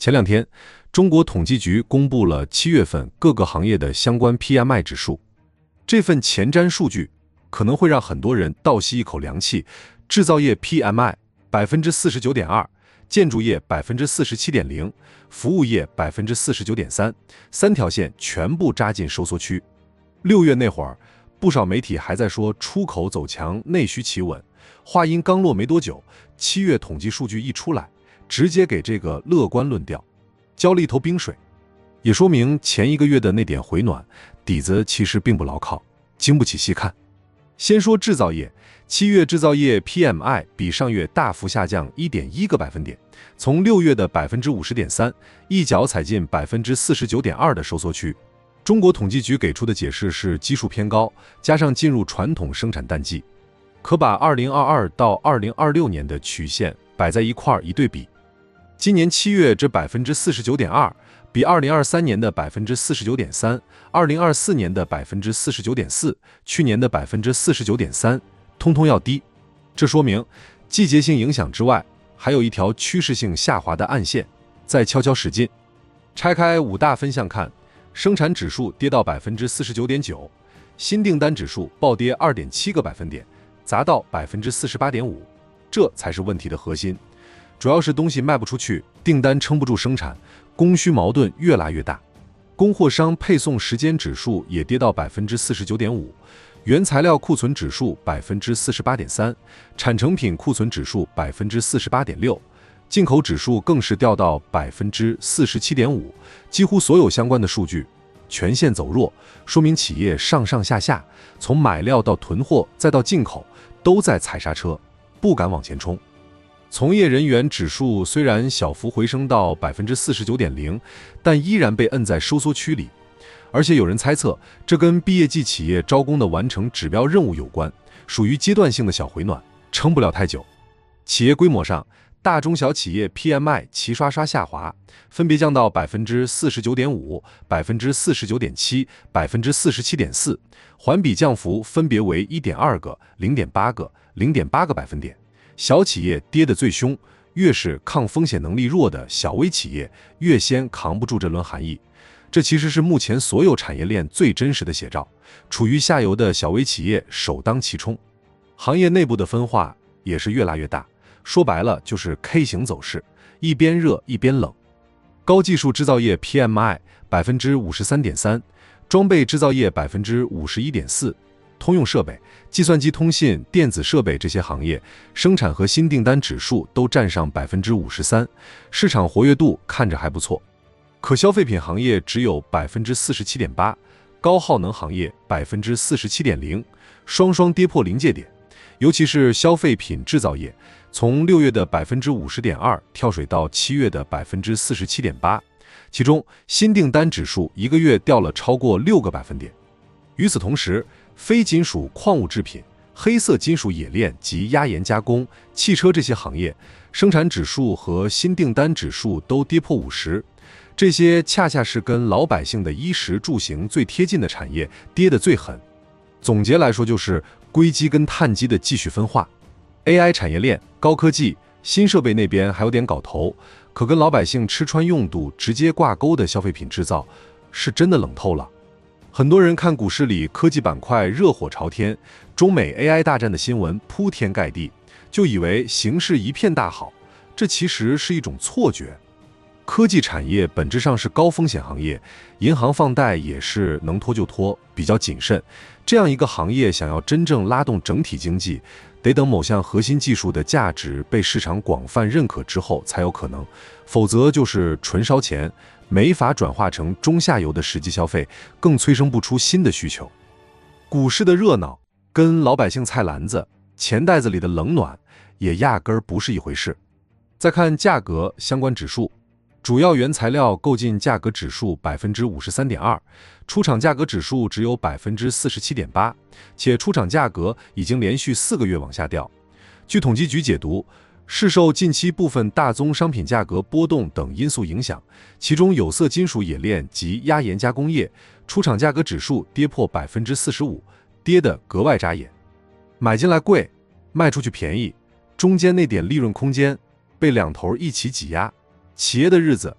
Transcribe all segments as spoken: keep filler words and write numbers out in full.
前两天，中国统计局公布了七月份各个行业的相关 P M I 指数。这份前瞻数据可能会让很多人倒吸一口凉气。制造业 P M I 百分之四十九点二，建筑业百分之四十七点零，服务业百分之四十九点三，三条线全部扎进收缩区。六月那会儿，不少媒体还在说出口走强，内需企稳。话音刚落没多久，七月统计数据一出来，直接给这个乐观论调浇了一头冰水，也说明前一个月的那点回暖底子其实并不牢靠，经不起细看。先说制造业，七月制造业 P M I 比上月大幅下降 一点一个百分点，从六月的 百分之五十点三 一脚踩进 百分之四十九点二 的收缩区。中国统计局给出的解释是基数偏高，加上进入传统生产淡季，可把二零二二到二零二六年的曲线摆在一块儿一对比。今年七月这 百分之四十九点二 比二零二三年的 百分之四十九点三、二零二四年的 百分之四十九点四、去年的 百分之四十九点三通通要低。这说明季节性影响之外，还有一条趋势性下滑的暗线在悄悄驶近。拆开五大分项看，生产指数跌到 百分之四十九点九， 新订单指数暴跌 二点七个百分点，砸到 百分之四十八点五， 这才是问题的核心。主要是东西卖不出去，订单撑不住生产，供需矛盾越来越大。供货商配送时间指数也跌到 百分之四十九点五， 原材料库存指数 百分之四十八点三， 产成品库存指数 百分之四十八点六， 进口指数更是掉到 百分之四十七点五， 几乎所有相关的数据全线走弱，说明企业上上下下，从买料到囤货再到进口都在踩刹车，不敢往前冲。从业人员指数虽然小幅回升到 百分之四十九点零， 但依然被摁在收缩区里。而且有人猜测，这跟毕业季企业招工的完成指标任务有关，属于阶段性的小回暖，撑不了太久。企业规模上，大中小企业 P M I 齐刷刷下滑，分别降到 百分之四十九点五、百分之四十九点七、百分之四十七点四， 环比降幅分别为 一点二个、零点八个、零点八个百分点。小企业跌得最凶，越是抗风险能力弱的小微企业越先扛不住这轮寒意。这其实是目前所有产业链最真实的写照，处于下游的小微企业首当其冲。行业内部的分化也是越来越大，说白了就是 K 型走势，一边热一边冷。高技术制造业 P M I 百分之五十三点三， 装备制造业 百分之五十一点四，通用设备、计算机通信、电子设备这些行业生产和新订单指数都占上 百分之五十三， 市场活跃度看着还不错。可消费品行业只有 百分之四十七点八， 高耗能行业 百分之四十七点零， 双双跌破临界点。尤其是消费品制造业，从六月的 百分之五十点二 跳水到七月的 百分之四十七点八， 其中新订单指数一个月掉了超过六个百分点。与此同时，非金属矿物制品、黑色金属冶炼及压延加工、汽车这些行业，生产指数和新订单指数都跌破五十，这些恰恰是跟老百姓的衣食住行最贴近的产业跌得最狠。总结来说，就是硅基跟碳基的继续分化。A I 产业链、高科技、新设备那边还有点搞头，可跟老百姓吃穿用度直接挂钩的消费品制造，是真的冷透了。很多人看股市里科技板块热火朝天，中美 A I 大战的新闻铺天盖地，就以为形势一片大好，这其实是一种错觉。科技产业本质上是高风险行业，银行放贷也是能拖就拖，比较谨慎。这样一个行业想要真正拉动整体经济，得等某项核心技术的价值被市场广泛认可之后才有可能，否则就是纯烧钱，没法转化成中下游的实际消费，更催生不出新的需求。股市的热闹跟老百姓菜篮子、钱袋子里的冷暖也压根儿不是一回事。再看价格相关指数，主要原材料购进价格指数 百分之五十三点二， 出厂价格指数只有 百分之四十七点八， 且出厂价格已经连续四个月往下掉。据统计局解读，是受近期部分大宗商品价格波动等因素影响，其中有色金属冶炼及压延加工业出厂价格指数跌破 百分之四十五， 跌得格外扎眼。买进来贵，卖出去便宜，中间那点利润空间被两头一起挤压，企业的日子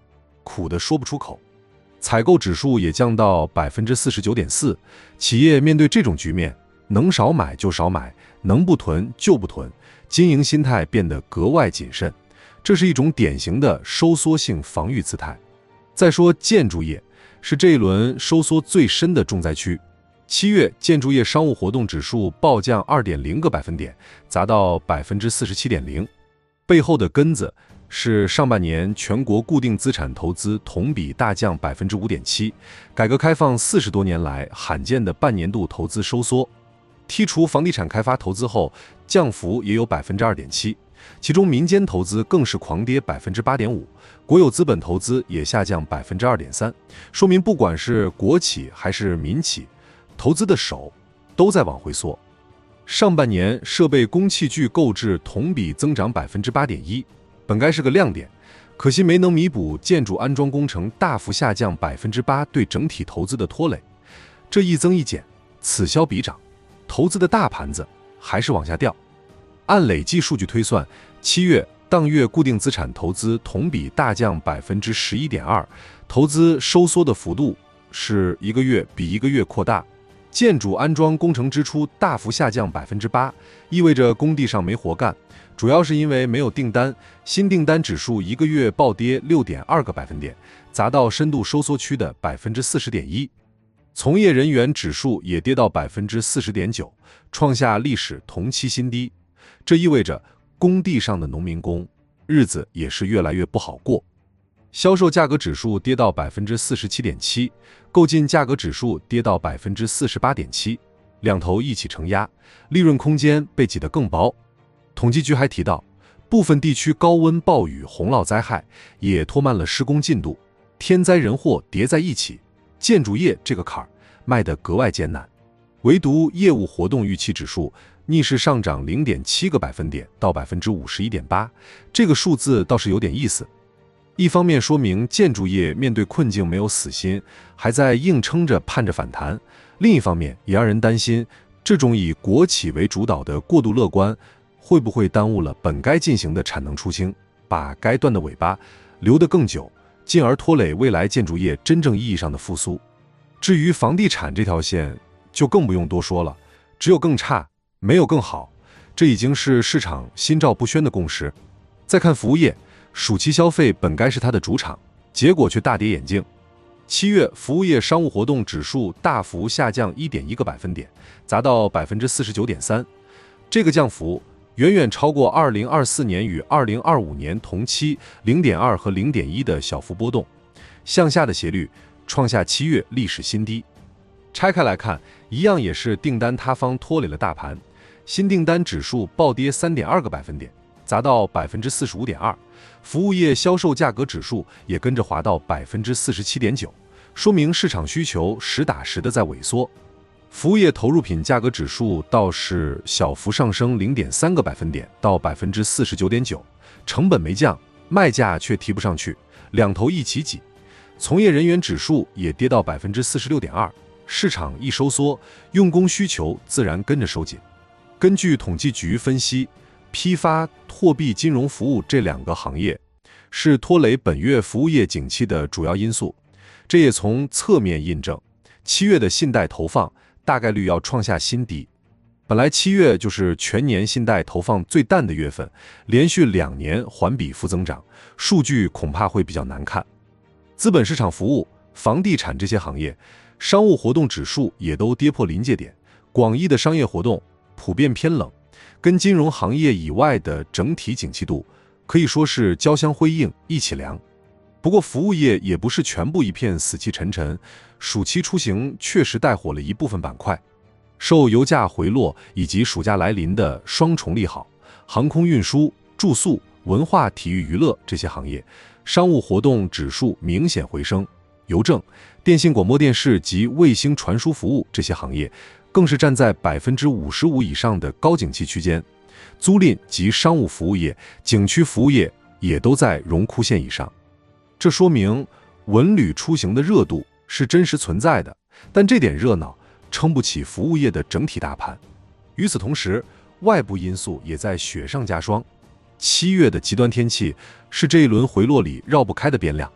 苦的说不出口。采购指数也降到 百分之四十九点四， 企业面对这种局面，能少买就少买，能不囤就不囤，经营心态变得格外谨慎，这是一种典型的收缩性防御姿态。再说建筑业，是这一轮收缩最深的重灾区。七月建筑业商务活动指数暴降 二点零 个百分点，砸到 百分之四十七点零， 背后的根子是上半年全国固定资产投资同比大降 百分之五点七， 改革开放四十多年来罕见的半年度投资收缩。剔除房地产开发投资后，降幅也有 百分之二点七， 其中民间投资更是狂跌 百分之八点五， 国有资本投资也下降 百分之二点三， 说明不管是国企还是民企，投资的手都在往回缩。上半年设备工器具购置同比增长 百分之八点一， 本该是个亮点，可惜没能弥补建筑安装工程大幅下降 百分之八 对整体投资的拖累。这一增一减，此消彼长，投资的大盘子还是往下掉。按累计数据推算，七月当月固定资产投资同比大降 百分之十一点二， 投资收缩的幅度是一个月比一个月扩大。建筑安装工程支出大幅下降 百分之八， 意味着工地上没活干，主要是因为没有订单，新订单指数一个月暴跌 六点二 个百分点，砸到深度收缩区的 百分之四十点一。从业人员指数也跌到 百分之四十点九， 创下历史同期新低。这意味着工地上的农民工日子也是越来越不好过。销售价格指数跌到 百分之四十七点七， 购进价格指数跌到 百分之四十八点七， 两头一起承压，利润空间被挤得更薄。统计局还提到，部分地区高温暴雨洪涝灾害也拖慢了施工进度，天灾人祸叠在一起，建筑业这个坎儿迈得格外艰难。唯独业务活动预期指数逆势上涨 零点七 个百分点到 百分之五十一点八， 这个数字倒是有点意思。一方面说明建筑业面对困境没有死心，还在硬撑着盼着反弹；另一方面也让人担心，这种以国企为主导的过度乐观，会不会耽误了本该进行的产能出清，把该断的尾巴留得更久，进而拖累未来建筑业真正意义上的复苏。至于房地产这条线，就更不用多说了，只有更差，没有更好，这已经是市场心照不宣的共识。再看服务业，暑期消费本该是它的主场，结果却大跌眼镜。七月服务业商务活动指数大幅下降 一点一 个百分点，砸到 百分之四十九点三， 这个降幅远远超过二零二四年与二零二五年同期 零点二 和 零点一 的小幅波动，向下的斜率创下七月历史新低。拆开来看，一样也是订单塌方拖累了大盘，新订单指数暴跌 三点二 个百分点，砸到 百分之四十五点二， 服务业销售价格指数也跟着滑到 百分之四十七点九， 说明市场需求实打实的在萎缩。服务业投入品价格指数倒是小幅上升 零点三 个百分点到 百分之四十九点九， 成本没降，卖价却提不上去，两头一起挤。从业人员指数也跌到 百分之四十六点二， 市场一收缩，用工需求自然跟着收紧。根据统计局分析，批发、货币金融服务这两个行业是拖累本月服务业景气的主要因素，这也从侧面印证七月的信贷投放大概率要创下新低。本来七月就是全年信贷投放最淡的月份，连续两年环比负增长，数据恐怕会比较难看。资本市场服务、房地产这些行业，商务活动指数也都跌破临界点，广义的商业活动普遍偏冷，跟金融行业以外的整体景气度可以说是交相辉映，一起凉。不过服务业也不是全部一片死气沉沉，暑期出行确实带火了一部分板块。受油价回落以及暑假来临的双重利好，航空运输、住宿、文化体育娱乐这些行业商务活动指数明显回升，邮政、电信广播电视及卫星传输服务这些行业更是站在 百分之五十五 以上的高景气区间，租赁及商务服务业、景区服务业也都在荣枯线以上。这说明文旅出行的热度是真实存在的，但这点热闹撑不起服务业的整体大盘。与此同时，外部因素也在雪上加霜。七月的极端天气是这一轮回落里绕不开的变量。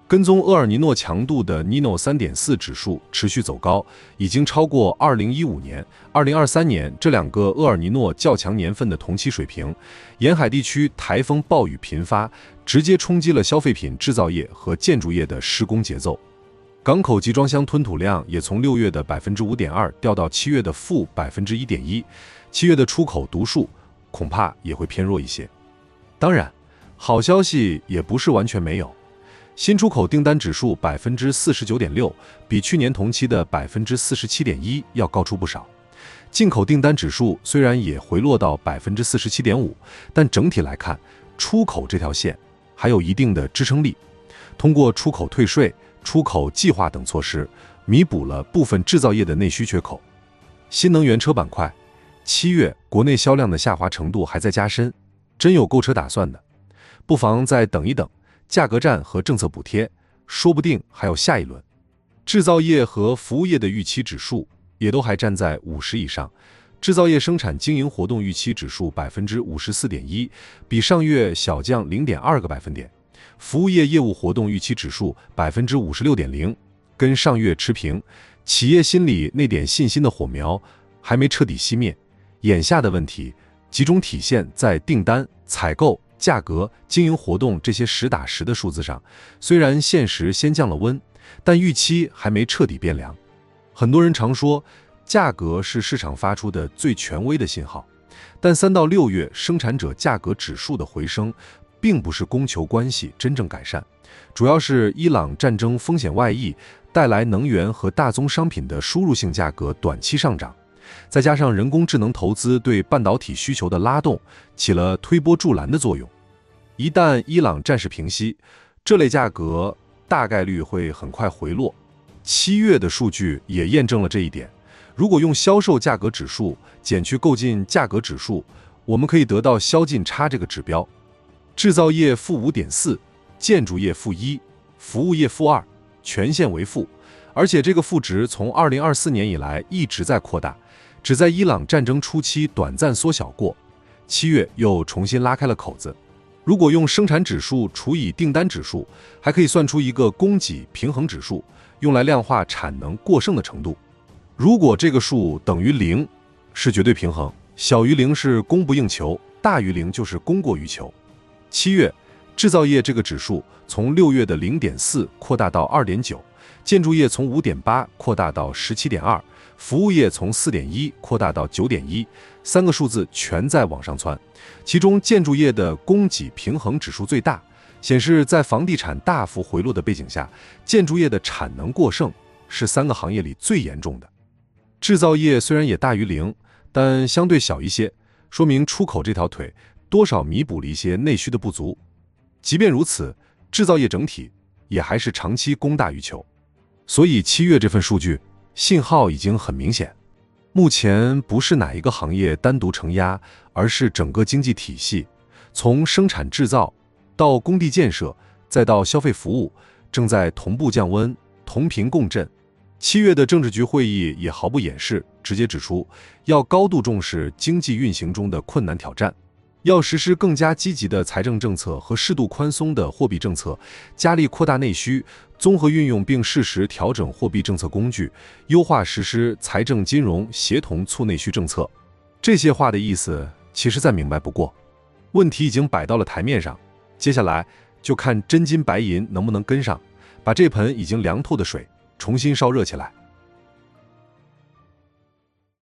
跟踪厄尔尼诺强度的尼诺 三点四 指数持续走高，已经超过二零一五年、二零二三年这两个厄尔尼诺较强年份的同期水平。沿海地区台风暴雨频发，直接冲击了消费品制造业和建筑业的施工节奏。港口集装箱吞吐量也从六月的 百分之五点二 掉到七月的负 百分之一点一， 七月的出口读数恐怕也会偏弱一些。当然，好消息也不是完全没有。新出口订单指数 百分之四十九点六， 比去年同期的 百分之四十七点一 要高出不少。进口订单指数虽然也回落到 百分之四十七点五， 但整体来看，出口这条线还有一定的支撑力。通过出口退税、出口计划等措施，弥补了部分制造业的内需缺口。新能源车板块，七月国内销量的下滑程度还在加深，真有购车打算的，不妨再等一等。价格战和政策补贴，说不定还有下一轮。制造业和服务业的预期指数也都还站在五十以上。制造业生产经营活动预期指数 百分之五十四点一， 比上月小降 零点二个百分点。服务业业务活动预期指数 百分之五十六点零， 跟上月持平。企业心里那点信心的火苗还没彻底熄灭，眼下的问题集中体现在订单、采购、价格、经营活动这些实打实的数字上。虽然现实先降了温，但预期还没彻底变凉。很多人常说价格是市场发出的最权威的信号，但三到六月生产者价格指数的回升并不是供求关系真正改善，主要是伊朗战争风险外溢带来能源和大宗商品的输入性价格短期上涨，再加上人工智能投资对半导体需求的拉动，起了推波助澜的作用。一旦伊朗战事平息，这类价格大概率会很快回落。七月的数据也验证了这一点。如果用销售价格指数减去购进价格指数，我们可以得到销进差这个指标。制造业负 五点四， 建筑业负一，服务业负二，全线为负。而且这个负值从二零二四年以来一直在扩大，只在伊朗战争初期短暂缩小过，七月又重新拉开了口子。如果用生产指数除以订单指数，还可以算出一个供给平衡指数，用来量化产能过剩的程度。如果这个数等于零，是绝对平衡；小于零是供不应求；大于零就是供过于求。七月制造业这个指数从六月的 零点四 扩大到 二点九， 建筑业从 五点八 扩大到 十七点二， 服务业从 四点一 扩大到 九点一， 三个数字全在往上窜。其中建筑业的供给平衡指数最大，显示在房地产大幅回落的背景下，建筑业的产能过剩是三个行业里最严重的。制造业虽然也大于零，但相对小一些，说明出口这条腿多少弥补了一些内需的不足。即便如此，制造业整体也还是长期供大于求。所以七月这份数据信号已经很明显，目前不是哪一个行业单独承压，而是整个经济体系，从生产制造到工地建设，再到消费服务，正在同步降温，同频共振。七月的政治局会议也毫不掩饰，直接指出要高度重视经济运行中的困难挑战，要实施更加积极的财政政策和适度宽松的货币政策，加力扩大内需，综合运用并适时调整货币政策工具，优化实施财政金融协同促内需政策。这些话的意思其实再明白不过，问题已经摆到了台面上，接下来就看真金白银能不能跟上，把这盆已经凉透的水重新烧热起来。